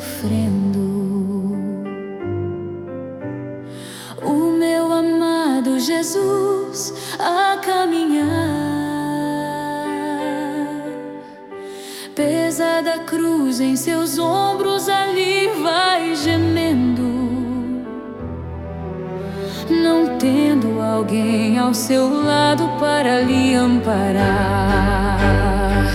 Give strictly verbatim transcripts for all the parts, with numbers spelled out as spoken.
sofrendo. O meu amado Jesus a caminhar, pesada cruz em seus ombros, ali vai gemendo, não tendo alguém ao seu lado para lhe amparar.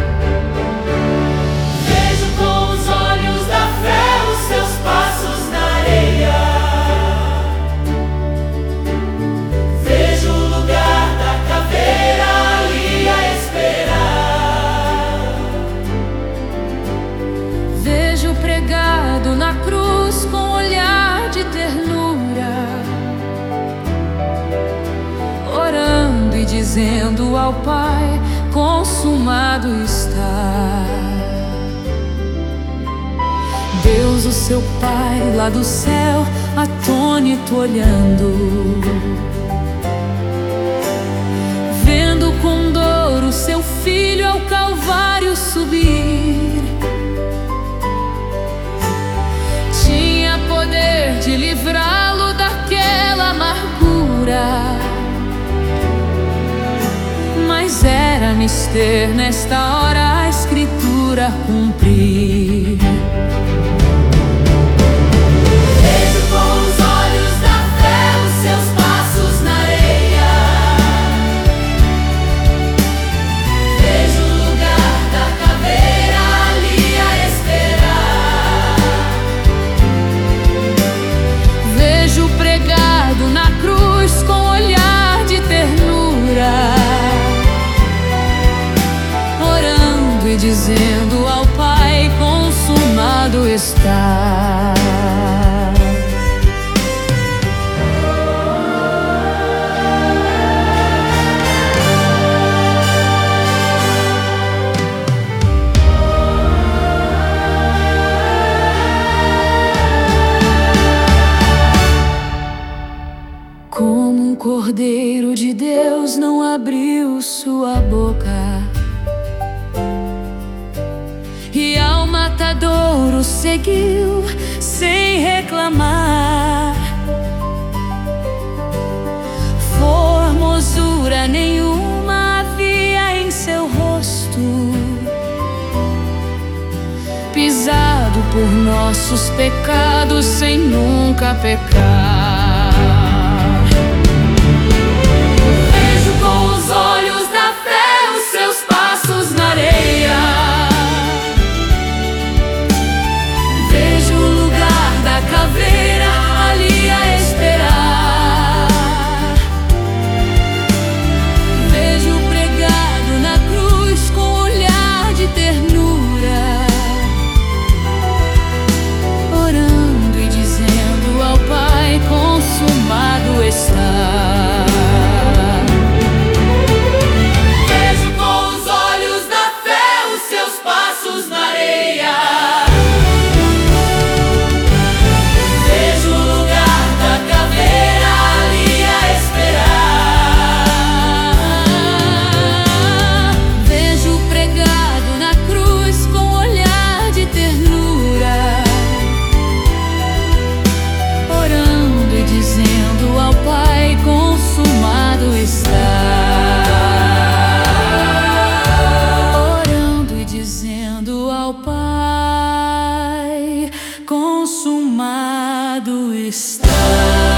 Vejo com os olhos da fé os seus passos na areia. Vejo o lugar da caveira ali a esperar. Vejo pregado na cruz com olhar de ternura, orando e dizendo ao Pai: consumado está. Deus, o seu Pai, lá do céu, atônito olhando, vendo com dor o seu filho ao Calvário subir, tinha poder de livrá-lo daquela amargura, mas era mister nesta hora a Escritura cumprir. Vejo com os olhos da fé os seus passos na areia. Vejo o lugar da caveira ali a esperar. Vejo pregado na cruz com olhar de ternura, orando e dizendo ao Pai: consumado está. Como um cordeiro de Deus não abriu sua boca, e ao matadouro seguiu sem reclamar. Formosura nenhuma havia em seu rosto, pisado por nossos pecados sem nunca pecar. Vejo com os olhos da fé os seus passos na areia. Vejo o lugar da caveira ali a esperar. Vejo pregado na cruz com olhar de ternura, orando e dizendo ao Pai: consumado está. Vejo com os olhos da fé os seus passos na areia. Vejo o lugar da caveira ali a esperar. Vejo pregado na cruz com olhar de ternura, orando e dizendo ao Pai: consumado está. Orando e dizendo ao Pai: consumado está.